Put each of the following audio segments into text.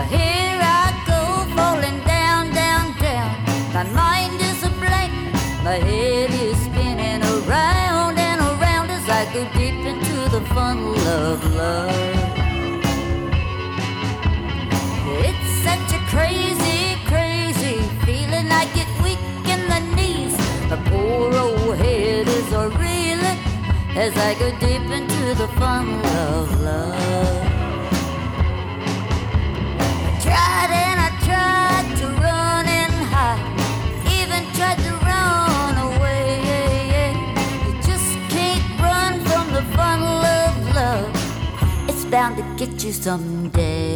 Here I go, falling down, down, down. My mind is a blank, my head is spinning around and around as I go deep into the funnel of love. It's such a crazy, crazy feeling. I get weak in the knees. The poor old head is a reeling as I go deep into the funnel of love. I tried to run and hide, even tried to run away. You just can't run from the funnel of love. It's bound to get you someday.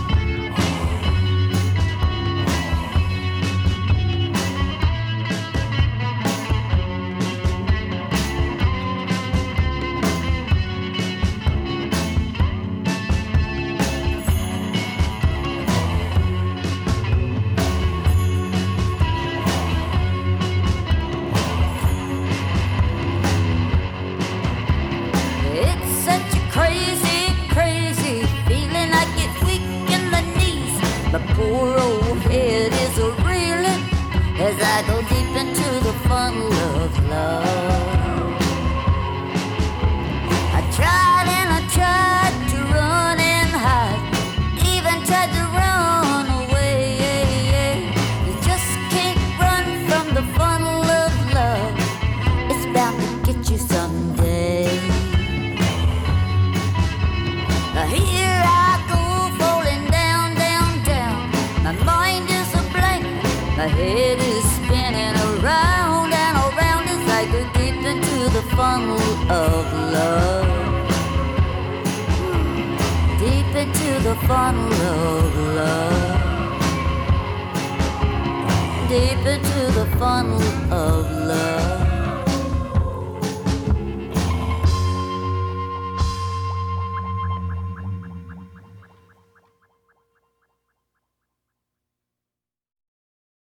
Poor old head is a reeling as I go deep into the funnel of love. I tried and I tried to run and hide, even tried to run away. You just can't run from the funnel of love. It's bound to get you someday. Here I go, falling down, down, down. My mind is a blank, my head is spinning around and around as I go deep into the funnel of love. Deep into the funnel of love. Deep into the funnel of love.